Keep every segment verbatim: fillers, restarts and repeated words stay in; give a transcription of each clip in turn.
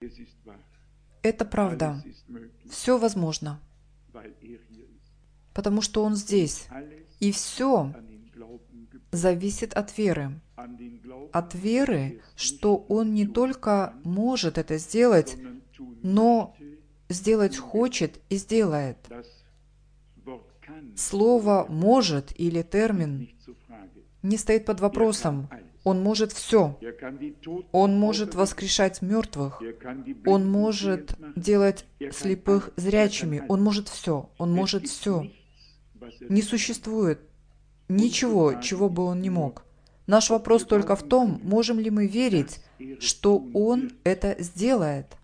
Это правда. Все возможно, потому что Он здесь. И все зависит от веры. От веры, что Он не только может это сделать, но сделать хочет и сделает. Слово «может» или термин не стоит под вопросом. Он может все. Он может воскрешать мертвых. Он может делать слепых зрячими. Он может все. Он может все. Не существует ничего, чего бы Он не мог. Наш вопрос только в том, можем ли мы верить, что Он это сделает.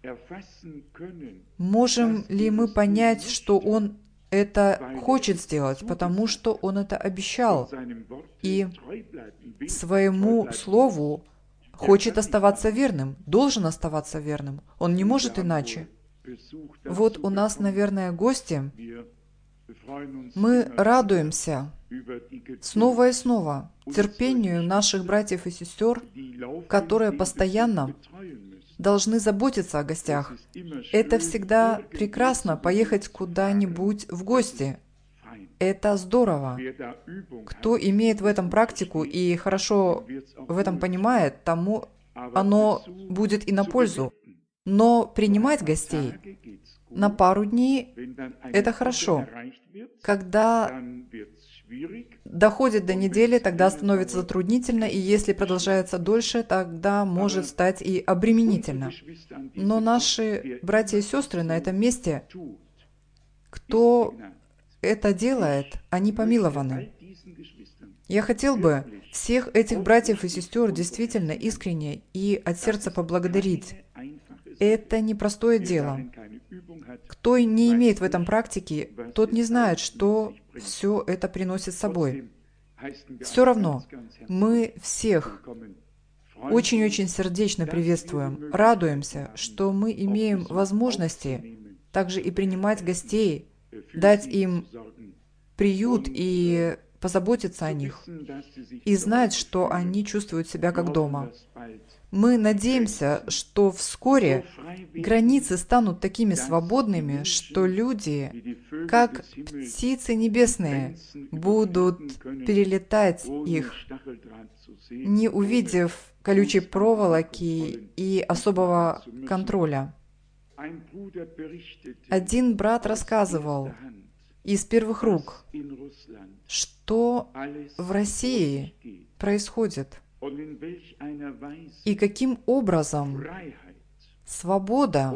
Можем ли мы понять, что Он это хочет сделать, потому что Он это обещал. И своему слову хочет оставаться верным, должен оставаться верным. Он не может иначе. Вот у нас, наверное, гости. Мы радуемся снова и снова терпению наших братьев и сестер, которые постоянно должны заботиться о гостях. Это всегда прекрасно поехать куда-нибудь в гости. Это здорово. Кто имеет в этом практику и хорошо в этом понимает, тому оно будет и на пользу. Но принимать гостей на пару дней – это хорошо. Когда доходит до недели, тогда становится затруднительно, и если продолжается дольше, тогда может стать и обременительно. Но наши братья и сестры на этом месте, кто это делает, они помилованы. Я хотел бы всех этих братьев и сестер действительно искренне и от сердца поблагодарить. Это непростое дело. Кто не имеет в этом практики, тот не знает, что все это приносит с собой. Все равно мы всех очень-очень сердечно приветствуем, радуемся, что мы имеем возможности также и принимать гостей, дать им приют и позаботиться о них, и знать, что они чувствуют себя как дома. Мы надеемся, что вскоре границы станут такими свободными, что люди, как птицы небесные, будут перелетать их, не увидев колючей проволоки и особого контроля. Один брат рассказывал из первых рук, что в России происходит. И каким образом свобода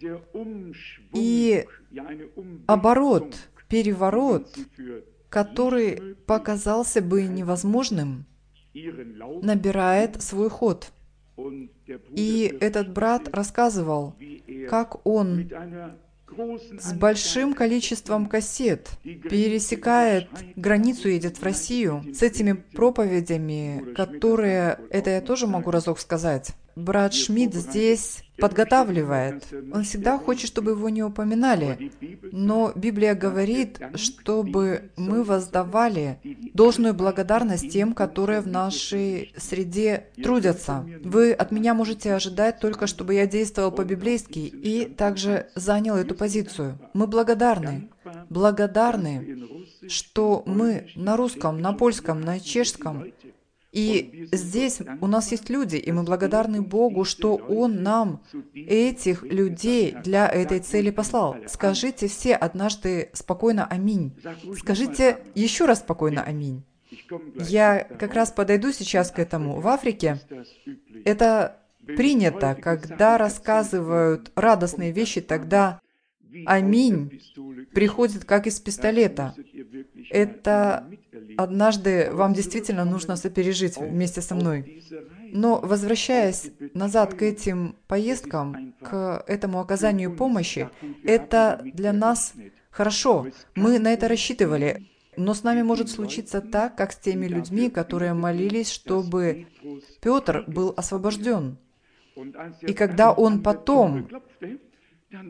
и оборот, переворот, который показался бы невозможным, набирает свой ход. И этот брат рассказывал, как он с большим количеством кассет пересекает границу, едет в Россию с этими проповедями, которые, это я тоже могу разок сказать, брат Шмидт здесь подготавливает. Он всегда хочет, чтобы его не упоминали, но Библия говорит, чтобы мы воздавали должную благодарность тем, которые в нашей среде трудятся. Вы от меня можете ожидать только, чтобы я действовал по-библейски и также занял эту позицию. Мы благодарны, благодарны, что мы на русском, на польском, на чешском, и здесь у нас есть люди, и мы благодарны Богу, что Он нам этих людей для этой цели послал. Скажите все однажды спокойно «Аминь». Скажите еще раз спокойно «Аминь». Я как раз подойду сейчас к этому. В Африке это принято, когда рассказывают радостные вещи, тогда «Аминь» приходит как из пистолета. Это однажды вам действительно нужно сопережить вместе со мной. Но возвращаясь назад к этим поездкам, к этому оказанию помощи, это для нас хорошо. Мы на это рассчитывали. Но с нами может случиться так, как с теми людьми, которые молились, чтобы Петр был освобожден. И когда он потом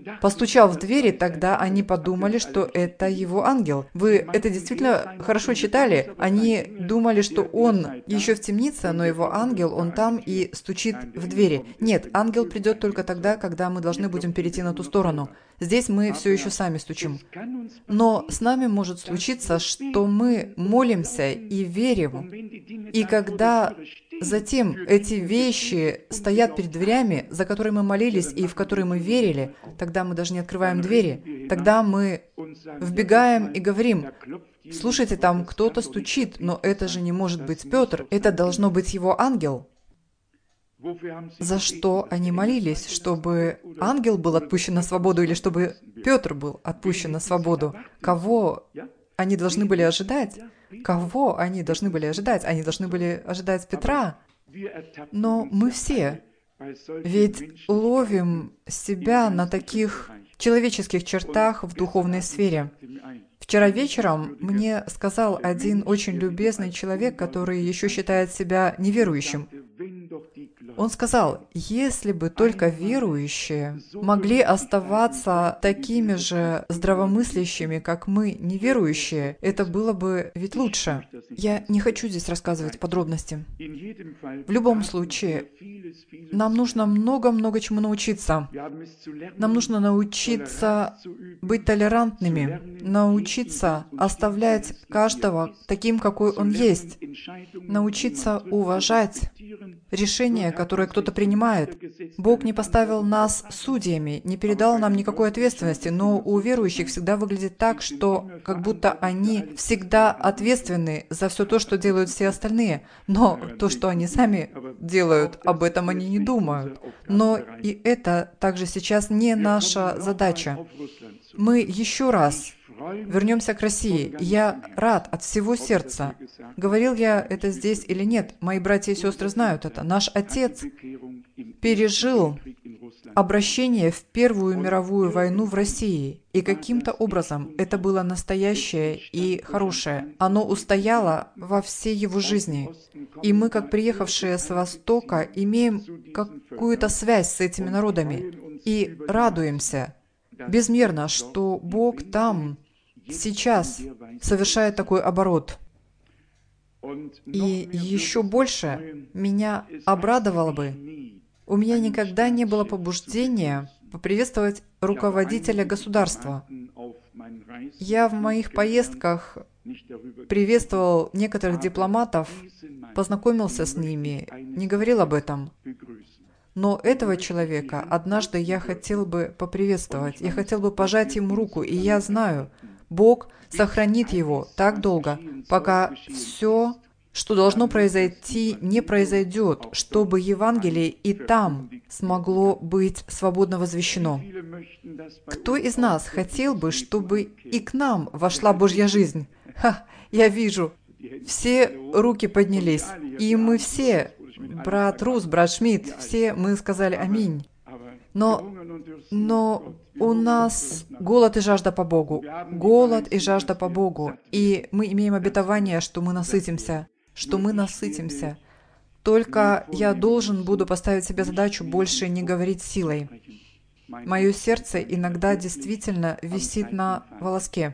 постучал в двери, тогда они подумали, что это его ангел. Вы это действительно хорошо читали? Они думали, что он еще в темнице, но его ангел, он там и стучит в двери. Нет, ангел придет только тогда, когда мы должны будем перейти на ту сторону. Здесь мы все еще сами стучим. Но с нами может случиться, что мы молимся и верим, и когда затем эти вещи стоят перед дверями, за которые мы молились и в которые мы верили, тогда мы даже не открываем двери, тогда мы вбегаем и говорим: «Слушайте, там кто-то стучит, но это же не может быть Петр, это должно быть его ангел». За что они молились? Чтобы ангел был отпущен на свободу или чтобы Петр был отпущен на свободу? Кого они должны были ожидать? Кого они должны были ожидать? Они должны были ожидать Петра. Но мы все ведь ловим себя на таких человеческих чертах в духовной сфере. Вчера вечером мне сказал один очень любезный человек, который еще считает себя неверующим. Он сказал: если бы только верующие могли оставаться такими же здравомыслящими, как мы, неверующие, это было бы ведь лучше. Я не хочу здесь рассказывать подробности. В любом случае, нам нужно много-много чему научиться. Нам нужно научиться быть толерантными, научиться оставлять каждого таким, какой он есть, научиться уважать решение, которое кто-то принимает. Бог не поставил нас судьями, не передал нам никакой ответственности, но у верующих всегда выглядит так, что как будто они всегда ответственны за все то, что делают все остальные. Но то, что они сами делают, об этом они не думают. Но и это также сейчас не наша задача. Мы еще раз вернемся к России. Я рад от всего сердца. Говорил я это здесь или нет, мои братья и сестры знают это. Наш отец пережил обращение в Первую мировую войну в России, и каким-то образом это было настоящее и хорошее. Оно устояло во всей его жизни. И мы, как приехавшие с Востока, имеем какую-то связь с этими народами и радуемся безмерно, что Бог там сейчас совершает такой оборот. И еще больше меня обрадовало бы, у меня никогда не было побуждения поприветствовать руководителя государства. Я в моих поездках приветствовал некоторых дипломатов, познакомился с ними, не говорил об этом. Но этого человека однажды я хотел бы поприветствовать, я хотел бы пожать ему руку, и я знаю, Бог сохранит его так долго, пока все, что должно произойти, не произойдет, чтобы Евангелие и там смогло быть свободно возвещено. Кто из нас хотел бы, чтобы и к нам вошла Божья жизнь? Ха, я вижу, все руки поднялись, и мы все, брат Рус, брат Шмидт, все мы сказали «Аминь». Но, но у нас голод и жажда по Богу. Голод и жажда по Богу. И мы имеем обетование, что мы насытимся. Что мы насытимся. Только я должен буду поставить себе задачу больше не говорить силой. Мое сердце иногда действительно висит на волоске.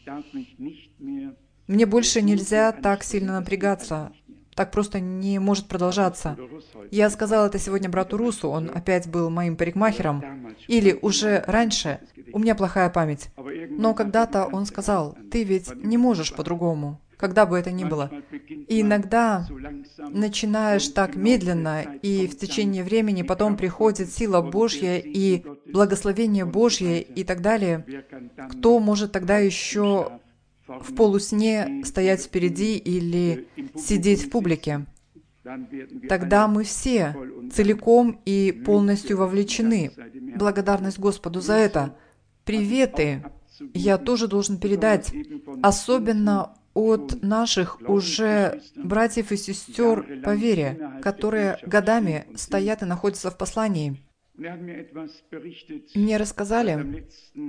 Мне больше нельзя так сильно напрягаться. Так просто не может продолжаться. Я сказал это сегодня брату Русу, он опять был моим парикмахером. Или уже раньше, у меня плохая память. Но когда-то он сказал: «Ты ведь не можешь по-другому», когда бы это ни было. И иногда начинаешь так медленно, и в течение времени потом приходит сила Божья и благословение Божье и так далее. Кто может тогда еще в полусне стоять впереди или сидеть в публике? Тогда мы все целиком и полностью вовлечены. Благодарность Господу за это. Приветы я тоже должен передать, особенно от наших уже братьев и сестер по вере, которые годами стоят и находятся в послании. Мне рассказали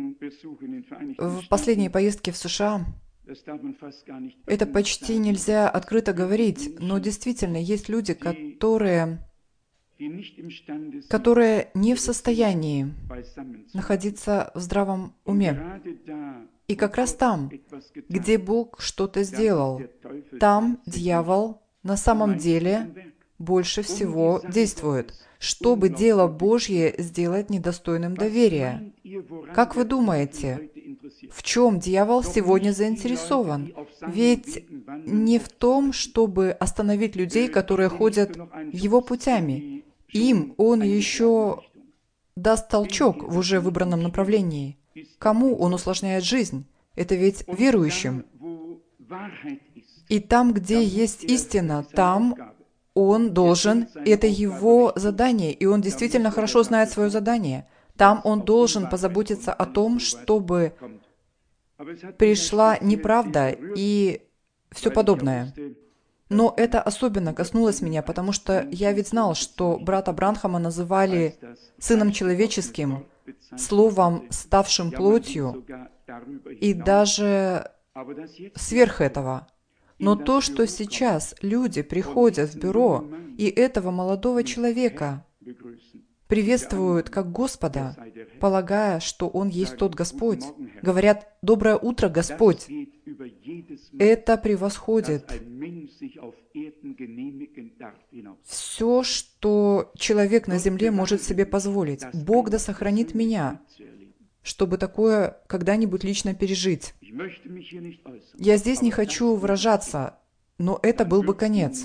в последней поездке в США, это почти нельзя открыто говорить, но действительно есть люди, которые которые не в состоянии находиться в здравом уме. И как раз там, где Бог что-то сделал, там дьявол на самом деле больше всего действует, чтобы дело Божье сделать недостойным доверия. Как вы думаете, в чем дьявол сегодня заинтересован? Ведь не в том, чтобы остановить людей, которые ходят его путями. Им он еще даст толчок в уже выбранном направлении. Кому он усложняет жизнь? Это ведь верующим. И там, где есть истина, там он должен, это его задание, и он действительно хорошо знает свое задание. Там он должен позаботиться о том, чтобы пришла неправда и все подобное. Но это особенно коснулось меня, потому что я ведь знал, что брата Бранхама называли Сыном Человеческим, Словом, ставшим плотью, и даже сверх этого. Но то, что сейчас люди приходят в бюро, и этого молодого человека приветствуют как Господа, полагая, что Он есть тот Господь, говорят «Доброе утро, Господь», это превосходит все, что человек на земле может себе позволить. Бог да сохранит меня, чтобы такое когда-нибудь лично пережить. Я здесь не хочу выражаться, но это был бы конец.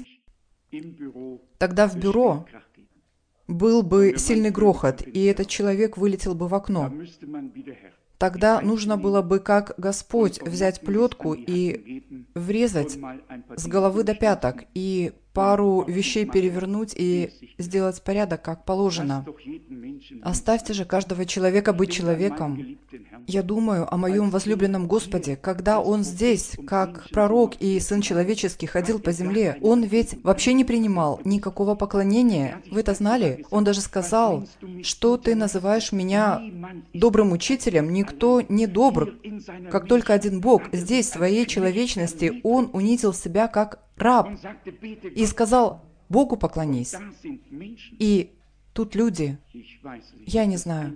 Тогда в бюро был бы сильный грохот, и этот человек вылетел бы в окно. Тогда нужно было бы, как Господь, взять плетку и врезать с головы до пяток, и пару вещей перевернуть и сделать порядок, как положено. Оставьте же каждого человека быть человеком. Я думаю о моем возлюбленном Господе, когда Он здесь, как пророк и Сын Человеческий, ходил по земле, Он ведь вообще не принимал никакого поклонения. Вы это знали? Он даже сказал, что ты называешь меня добрым учителем, никто не добр, как только один Бог. Здесь, в своей человечности, Он унизил себя как раб и сказал, Богу поклонись. И тут люди, я не знаю,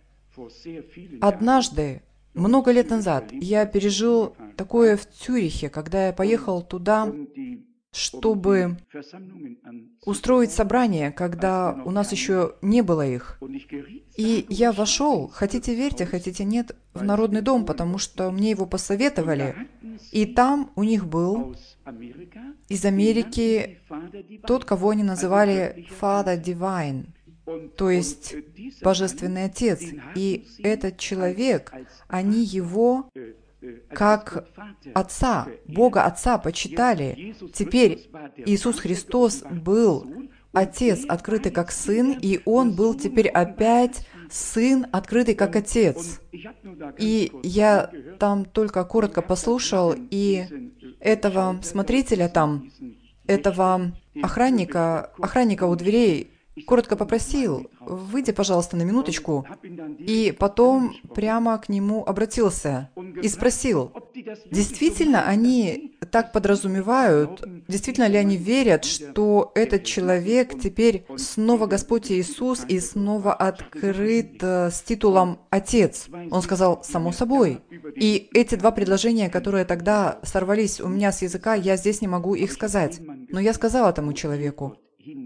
однажды, много лет назад, я пережил такое в Цюрихе, когда я поехал туда, чтобы устроить собрание, когда у нас еще не было их. И я вошел, хотите верьте, хотите нет, в Народный дом, потому что мне его посоветовали. И там у них был из Америки тот, кого они называли Father Divine, то есть Божественный Отец. И этот человек, они его как Отца, Бога Отца почитали. Теперь Иисус Христос был Отец, открытый как Сын, и Он был теперь опять Сын, открытый как Отец. И я там только коротко послушал, и этого смотрителя там, этого охранника, охранника у дверей, коротко попросил, выйди, пожалуйста, на минуточку, и потом прямо к нему обратился и спросил, действительно они так подразумевают, действительно ли они верят, что этот человек теперь снова Господь Иисус и снова открыт с титулом «Отец». Он сказал, само собой. И эти два предложения, которые тогда сорвались у меня с языка, я здесь не могу их сказать. Но я сказал этому человеку,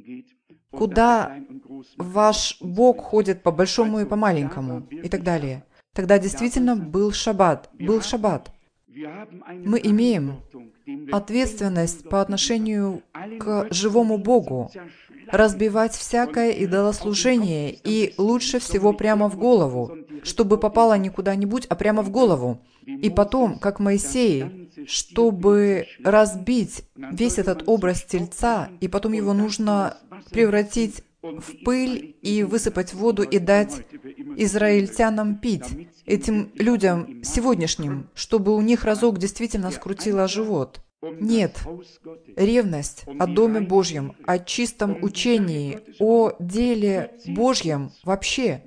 куда ваш Бог ходит по большому и по маленькому, и так далее. Тогда действительно был шаббат, был шаббат. Мы имеем ответственность по отношению к живому Богу, разбивать всякое идолослужение, и лучше всего прямо в голову, чтобы попало не куда-нибудь, а прямо в голову. И потом, как Моисей, чтобы разбить весь этот образ тельца, и потом его нужно превратить в пыль и высыпать в воду и дать израильтянам пить, этим людям сегодняшним, чтобы у них разок действительно скрутило живот. Нет, ревность о Доме Божьем, о чистом учении, о деле Божьем вообще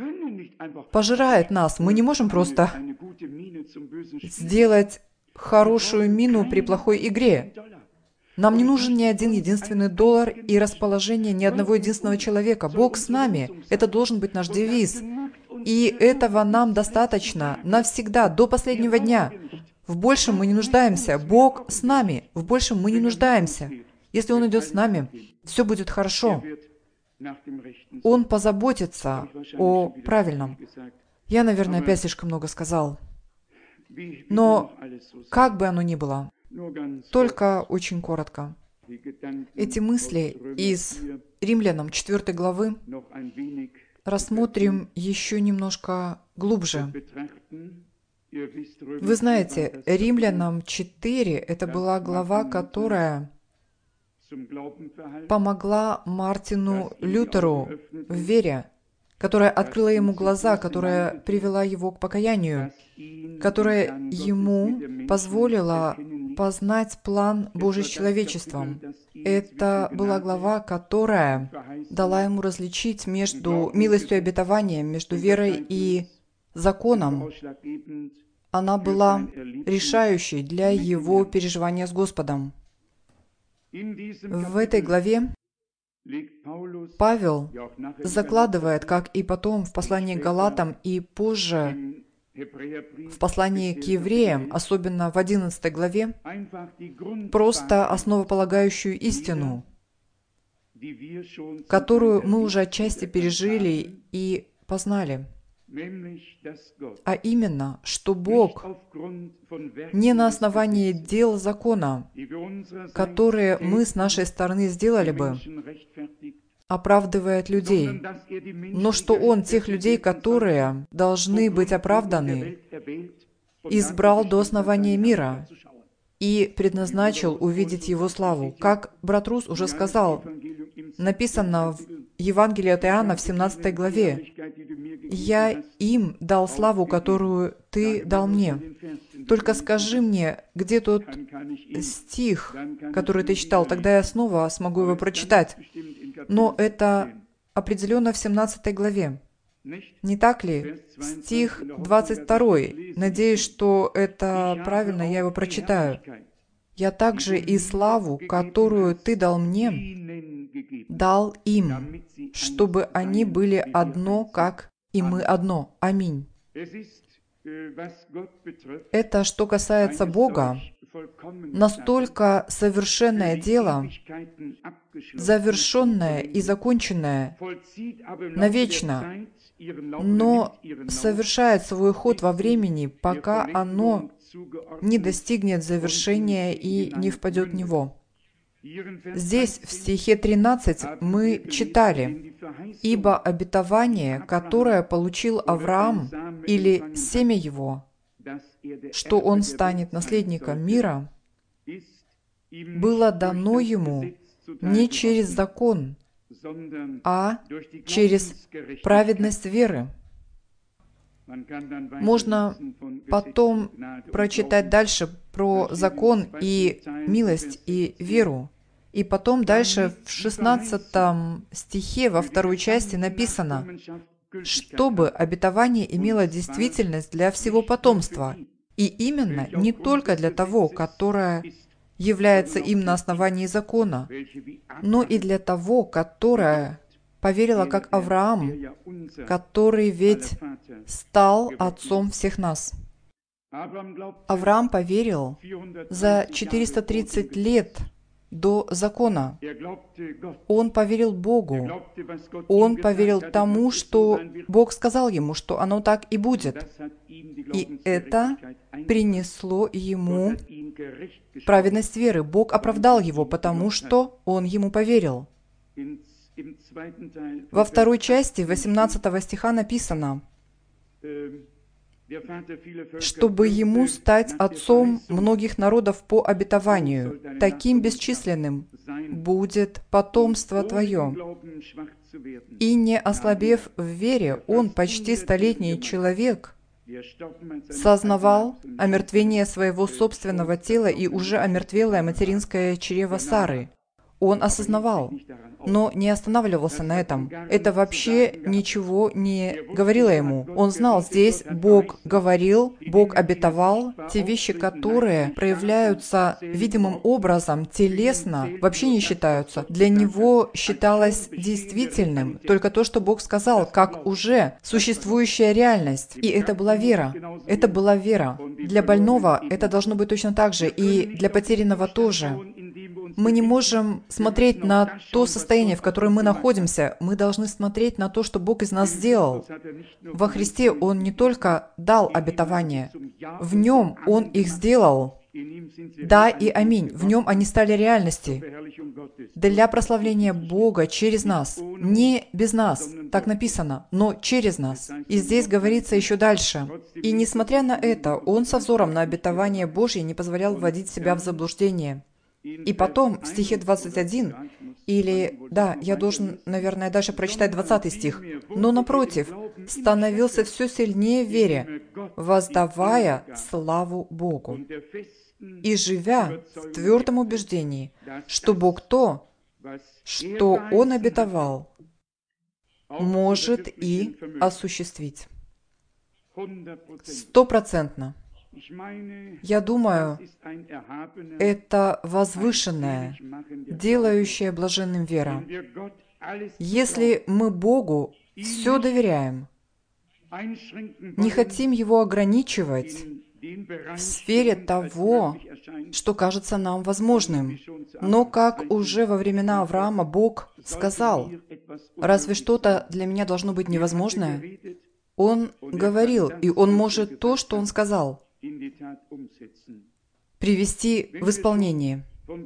пожирает нас. Мы не можем просто сделать хорошую мину при плохой игре. Нам не нужен ни один единственный доллар и расположение ни одного единственного человека. Бог с нами. Это должен быть наш девиз. И этого нам достаточно навсегда, до последнего дня. В большем мы не нуждаемся. Бог с нами. В большем мы не нуждаемся. Если Он идет с нами, все будет хорошо. Он позаботится о правильном. Я, наверное, опять слишком много сказал. Но как бы оно ни было, только очень коротко. Эти мысли из Римлянам четвёртой главы рассмотрим еще немножко глубже. Вы знаете, Римлянам четыре – это была глава, которая помогла Мартину Лютеру в вере, которая открыла ему глаза, которая привела его к покаянию, которая ему позволила познать план Божий с человечеством. Это была глава, которая дала ему различить между милостью и обетованием, между верой и законом. Она была решающей для его переживания с Господом. В этой главе Павел закладывает, как и потом в послании к Галатам и позже в послании к евреям, особенно в одиннадцатой главе, просто основополагающую истину, которую мы уже отчасти пережили и познали. А именно, что Бог не на основании дел закона, которые мы с нашей стороны сделали бы, оправдывает людей, но что Он тех людей, которые должны быть оправданы, избрал до основания мира и предназначил увидеть Его славу. Как брат Рус уже сказал, написано в Евангелии от Иоанна в семнадцатой главе, «Я им дал славу, которую Ты дал мне». Только скажи мне, где тот стих, который ты читал, тогда я снова смогу его прочитать. Но это определенно в семнадцатой главе. Не так ли? Стих двадцать второй. Надеюсь, что это правильно, я его прочитаю. «Я также и славу, которую Ты дал мне, дал им, чтобы они были одно, как и мы одно». Аминь. Это, что касается Бога, настолько совершенное дело, завершенное и законченное навечно, но совершает свой ход во времени, пока оно не достигнет завершения и не впадет в него. Здесь, в стихе тринадцать, мы читали: «Ибо обетование, которое получил Авраам, или семя его, что он станет наследником мира, было дано ему не через закон, а через праведность веры». Можно потом прочитать дальше про закон и милость и веру. И потом дальше в шестнадцатом стихе во второй части написано, чтобы обетование имело действительность для всего потомства, и именно не только для того, которое является им на основании закона, но и для того, которое поверило, как Авраам, который ведь стал отцом всех нас. Авраам поверил за четыреста тридцать лет до закона. Он поверил Богу. Он поверил тому, что Бог сказал ему, что оно так и будет. И это принесло ему праведность веры. Бог оправдал его, потому что он ему поверил. Во второй части восемнадцатого стиха написано, чтобы ему стать отцом многих народов по обетованию, таким бесчисленным будет потомство твое. И не ослабев в вере, он, почти столетний человек, сознавал омертвение своего собственного тела и уже омертвелое материнское чрево Сары. Он осознавал, но не останавливался на этом. Это вообще ничего не говорило ему. Он знал, здесь Бог говорил, Бог обетовал. Те вещи, которые проявляются видимым образом, телесно, вообще не считаются. Для него считалось действительным только то, что Бог сказал, как уже существующая реальность. И это была вера. Это была вера. Для больного это должно быть точно так же, и для потерянного тоже. Мы не можем смотреть на то состояние, в котором мы находимся. Мы должны смотреть на то, что Бог из нас сделал. Во Христе Он не только дал обетования, в Нем Он их сделал. Да и аминь. В Нем они стали реальностью. Для прославления Бога через нас. Не без нас, так написано, но через нас. И здесь говорится еще дальше. И несмотря на это, Он со взором на обетование Божье не позволял вводить себя в заблуждение. И потом, в стихе двадцать один, или, да, я должен, наверное, дальше прочитать двадцатый стих, «Но, напротив, становился все сильнее в вере, воздавая славу Богу, и живя в твердом убеждении, что Бог то, что Он обетовал, может и осуществить». Стопроцентно. Я думаю, это возвышенная, делающая блаженным вера. Если мы Богу все доверяем, не хотим Его ограничивать в сфере того, что кажется нам возможным, но как уже во времена Авраама Бог сказал, «Разве что-то для меня должно быть невозможное?» Он говорил, и Он может то, что Он сказал, привести в исполнение.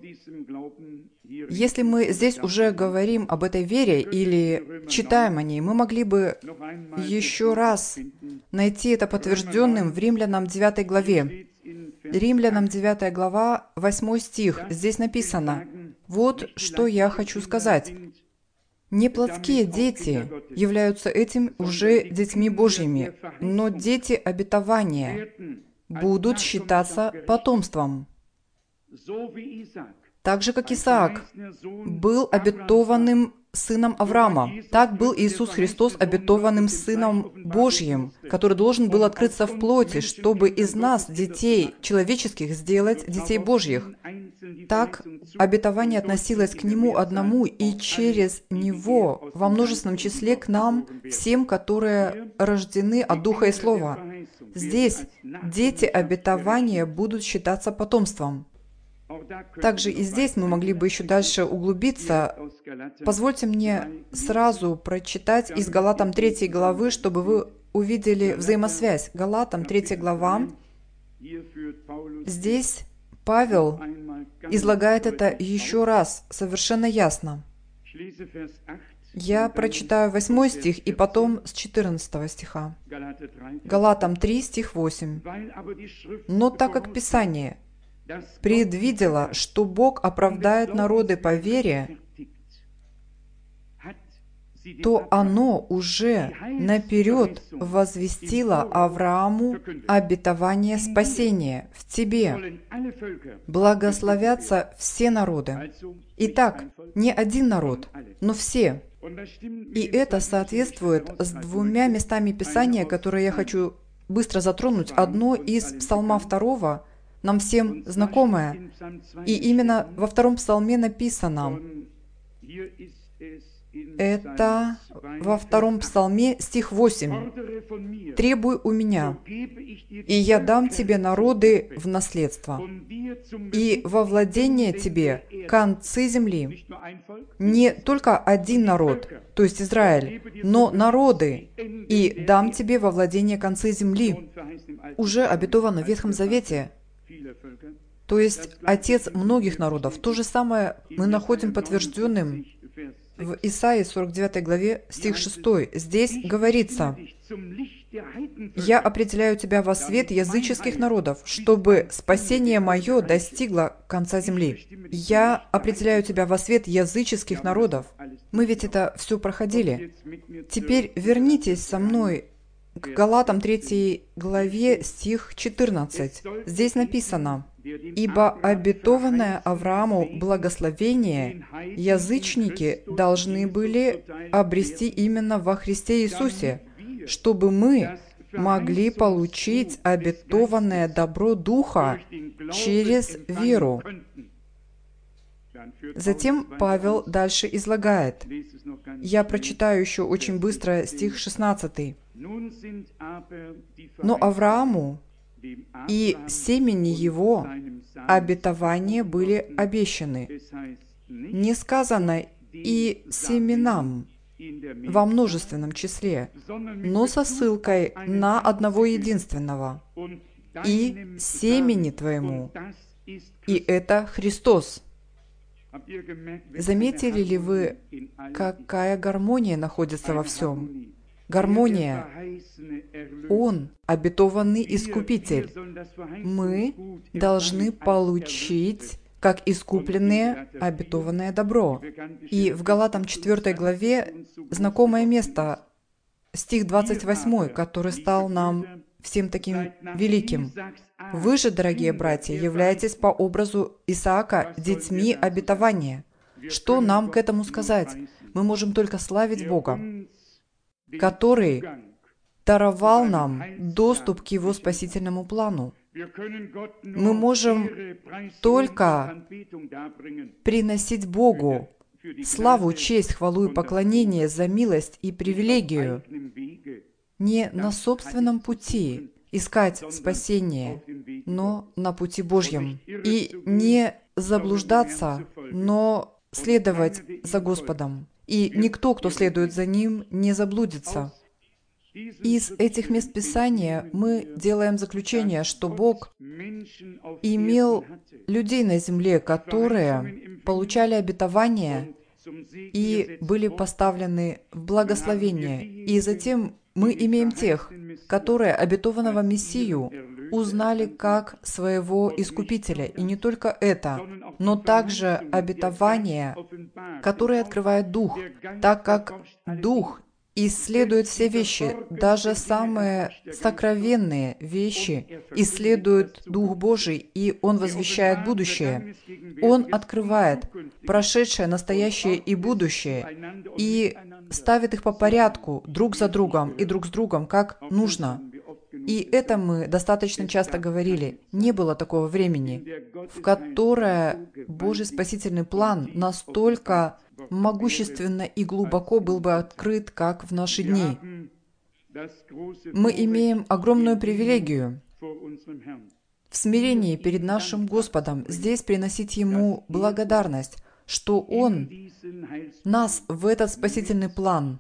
Если мы здесь уже говорим об этой вере или читаем о ней, мы могли бы еще раз найти это подтвержденным в Римлянам девятой главе. Римлянам девятая глава, восьмой стих. Здесь написано: «Вот что я хочу сказать. Не плотские дети являются этим уже детьми Божьими, но дети обетования будут считаться потомством. Так же, как Исаак был обетованным сыном Авраама, так был Иисус Христос обетованным Сыном Божьим, который должен был открыться в плоти, чтобы из нас, детей человеческих, сделать детей Божьих. Так обетование относилось к Нему одному и через Него во множественном числе к нам, всем, которые рождены от Духа и Слова. Здесь дети обетования будут считаться потомством. Также и здесь мы могли бы еще дальше углубиться. Позвольте мне сразу прочитать из Галатам третьей главы, чтобы вы увидели взаимосвязь. Галатам третья глава. Здесь Павел излагает это еще раз, совершенно ясно. Я прочитаю восьмой стих и потом с четырнадцатого стиха. Галатам три, стих восемь. «Но так как Писание предвидело, что Бог оправдает народы по вере, то оно уже наперед возвестило Аврааму обетование спасения в тебе. Благословятся все народы». Итак, не один народ, но все. И это соответствует с двумя местами Писания, которые я хочу быстро затронуть. Одно из Псалма второго, нам всем знакомое. И именно во втором псалме написано, это во втором псалме, стих восемь. «Требуй у меня, и я дам тебе народы в наследство, и во владение тебе концы земли». Не только один народ, то есть Израиль, но народы, и дам тебе во владение концы земли. Уже обетовано в Ветхом Завете. То есть Отец многих народов. То же самое мы находим подтвержденным в Исаии сорок девятой главе, стих шестой. Здесь говорится: «Я определяю тебя во свет языческих народов, чтобы спасение мое достигло конца земли». Я определяю тебя во свет языческих народов. Мы ведь это все проходили. Теперь вернитесь со мной к Галатам третьей главе, стих четырнадцать. Здесь написано: Ибо обетованное Аврааму благословение язычники должны были обрести именно во Христе Иисусе, чтобы мы могли получить обетованное добро Духа через веру. Затем Павел дальше излагает. Я прочитаю еще очень быстро стих шестнадцатый. «Но Аврааму и семени его обетования были обещаны. Не сказано и семенам во множественном числе, но со ссылкой на одного единственного, и семени твоему, и это Христос». Заметили ли вы, какая гармония находится во всем? Гармония. Он – обетованный Искупитель. Мы должны получить, как искупленные, обетованное добро. И в Галатам четвёртой главе знакомое место, стих двадцать восьмой, который стал нам всем таким великим. «Вы же, дорогие братья, являетесь по образу Исаака детьми обетования». Что нам к этому сказать? Мы можем только славить Бога, который даровал нам доступ к Его спасительному плану. Мы можем только приносить Богу славу, честь, хвалу и поклонение за милость и привилегию не на собственном пути искать спасение, но на пути Божьем. И не заблуждаться, но следовать за Господом. И никто, кто следует за Ним, не заблудится. Из этих мест Писания мы делаем заключение, что Бог имел людей на земле, которые получали обетование и были поставлены в благословение. И затем мы имеем тех, которые обетованного Мессию узнали как своего Искупителя. И не только это, но также обетование, которое открывает Дух, так как Дух исследует все вещи, даже самые сокровенные вещи, исследует Дух Божий, и Он возвещает будущее. Он открывает прошедшее, настоящее и будущее, и ставит их по порядку друг за другом и друг с другом, как нужно. И это мы достаточно часто говорили. Не было такого времени, в которое Божий спасительный план настолько могущественно и глубоко был бы открыт, как в наши дни. Мы имеем огромную привилегию в смирении перед нашим Господом здесь приносить Ему благодарность, что Он нас в этот спасительный план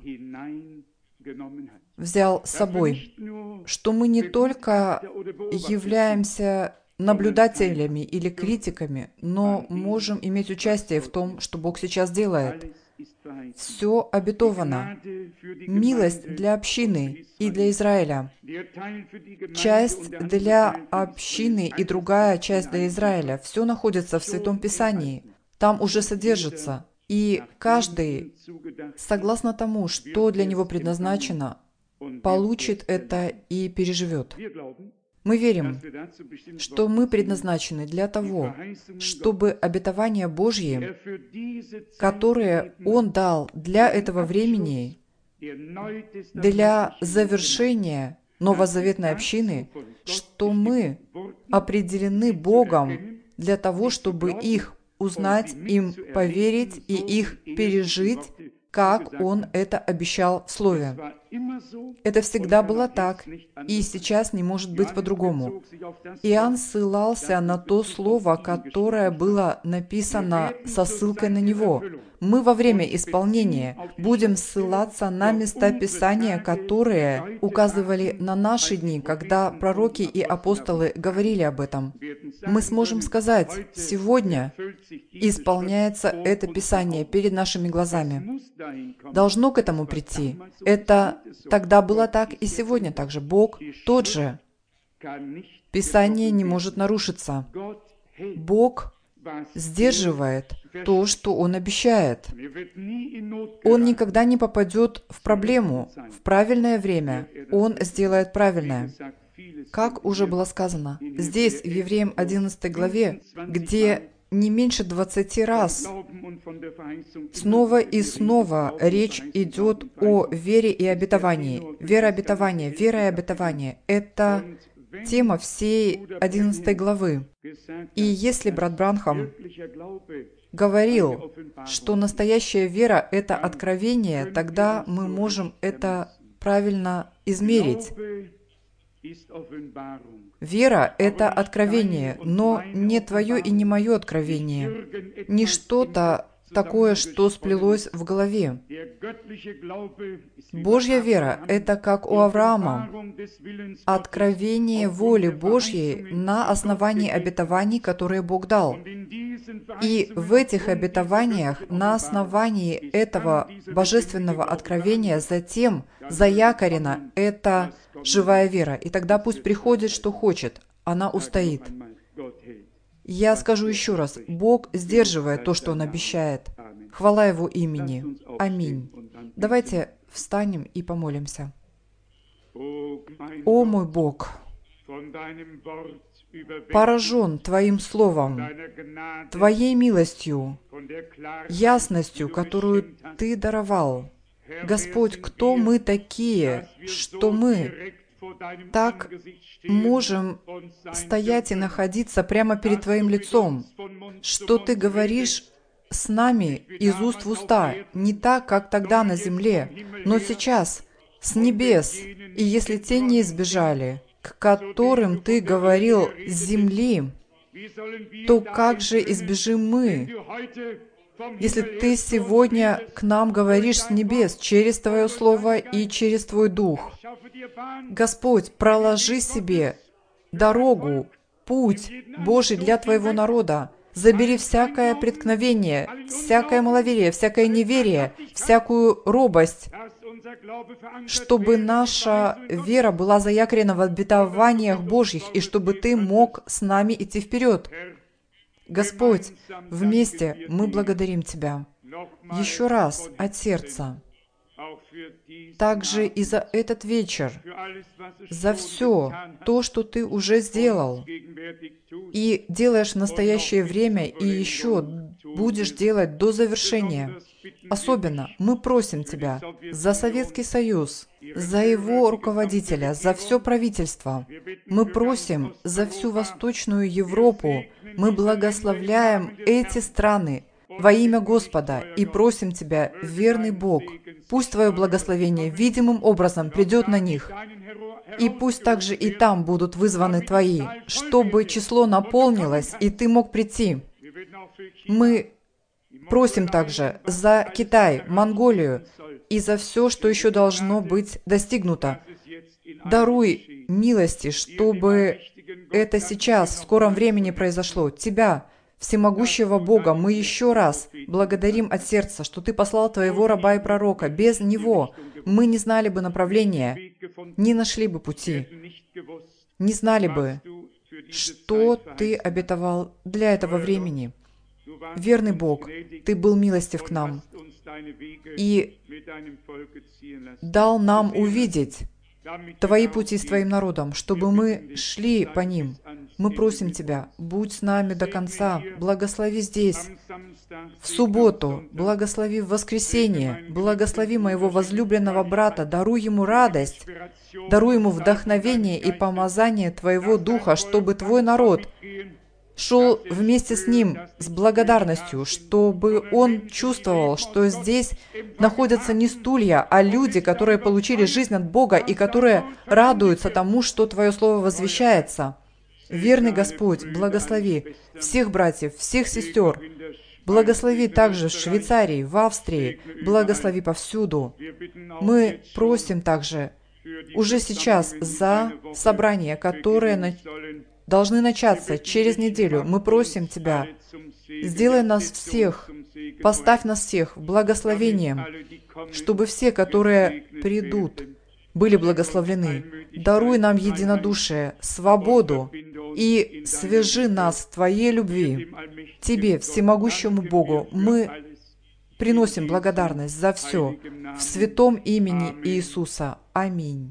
взял с собой, что мы не только являемся наблюдателями или критиками, но можем иметь участие в том, что Бог сейчас делает. Все обетовано. Милость для общины и для Израиля. Часть для общины и другая часть для Израиля. Все находится в Святом Писании. Там уже содержится. И каждый, согласно тому, что для него предназначено, получит это и переживет. Мы верим, что мы предназначены для того, чтобы обетования Божьи, которые Он дал для этого времени, для завершения новозаветной общины, что мы определены Богом для того, чтобы их узнать, им поверить и их пережить, как Он это обещал в Слове. Это всегда было так, и сейчас не может быть по-другому. Иоанн ссылался на то слово, которое было написано со ссылкой на него. Мы во время исполнения будем ссылаться на места Писания, которые указывали на наши дни, когда пророки и апостолы говорили об этом. Мы сможем сказать, сегодня исполняется это Писание перед нашими глазами. Должно к этому прийти. Это тогда было так и сегодня так же. Бог тот же. Писание не может нарушиться. Бог сдерживает то, что Он обещает. Он никогда не попадет в проблему. В правильное время Он сделает правильное. Как уже было сказано, здесь, в Евреям одиннадцатой главе, где не меньше двадцати раз снова и снова речь идет о вере и обетовании. Вера, обетование, вера и обетование – это тема всей одиннадцатой главы. И если брат Бранхам говорил, что настоящая вера – это откровение, тогда мы можем это правильно измерить. Вера – это откровение, но не твое и не мое откровение, не что-то такое, что сплелось в голове. Божья вера – это как у Авраама, откровение воли Божьей на основании обетований, которые Бог дал. И в этих обетованиях, на основании этого божественного откровения, затем заякорена эта живая вера. И тогда пусть приходит, что хочет, она устоит. Я скажу еще раз, Бог сдерживает то, что Он обещает. Хвала Его имени. Аминь. Давайте встанем и помолимся. О мой Бог, поражен Твоим Словом, Твоей милостью, ясностью, которую Ты даровал. Господь, кто мы такие, что мы так можем стоять и находиться прямо перед Твоим лицом, что Ты говоришь с нами из уст в уста, не так, как тогда на земле, но сейчас, с небес, и если те не избежали, к которым Ты говорил с земли, то как же избежим мы, если Ты сегодня к нам говоришь с небес через Твое Слово и через Твой Дух? Господь, проложи себе дорогу, путь Божий для Твоего народа. Забери всякое преткновение, всякое маловерие, всякое неверие, всякую робость, чтобы наша вера была заякорена в обетованиях Божьих, и чтобы Ты мог с нами идти вперед. Господь, вместе мы благодарим Тебя еще раз от сердца, также и за этот вечер, за все то, что Ты уже сделал, и делаешь в настоящее время, и еще будешь делать до завершения. Особенно мы просим Тебя за Советский Союз, за его руководителя, за все правительство. Мы просим за всю Восточную Европу. Мы благословляем эти страны во имя Господа и просим Тебя, верный Бог, пусть Твое благословение видимым образом придет на них, и пусть также и там будут вызваны Твои, чтобы число наполнилось, и Ты мог прийти. Мы просим также за Китай, Монголию и за все, что еще должно быть достигнуто. Даруй милости, чтобы это сейчас, в скором времени произошло. Тебя, всемогущего Бога, мы еще раз благодарим от сердца, что Ты послал Твоего раба и пророка. Без Него мы не знали бы направления, не нашли бы пути, не знали бы, что Ты обетовал для этого времени. Верный Бог, Ты был милостив к нам и дал нам увидеть Твои пути с Твоим народом, чтобы мы шли по ним. Мы просим Тебя, будь с нами до конца, благослови здесь, в субботу, благослови в воскресенье, благослови моего возлюбленного брата, даруй ему радость, даруй ему вдохновение и помазание Твоего Духа, чтобы Твой народ шел вместе с ним с благодарностью, чтобы он чувствовал, что здесь находятся не стулья, а люди, которые получили жизнь от Бога и которые радуются тому, что Твое Слово возвещается. Верный Господь, благослови всех братьев, всех сестер, благослови также в Швейцарии, в Австрии, благослови повсюду. Мы просим также уже сейчас за собрание, которое должны начаться через неделю. Мы просим Тебя, сделай нас всех, поставь нас всех благословением, чтобы все, которые придут, были благословлены. Даруй нам единодушие, свободу и свяжи нас в Твоей любви. Тебе, всемогущему Богу, мы приносим благодарность за все в святом имени Иисуса. Аминь.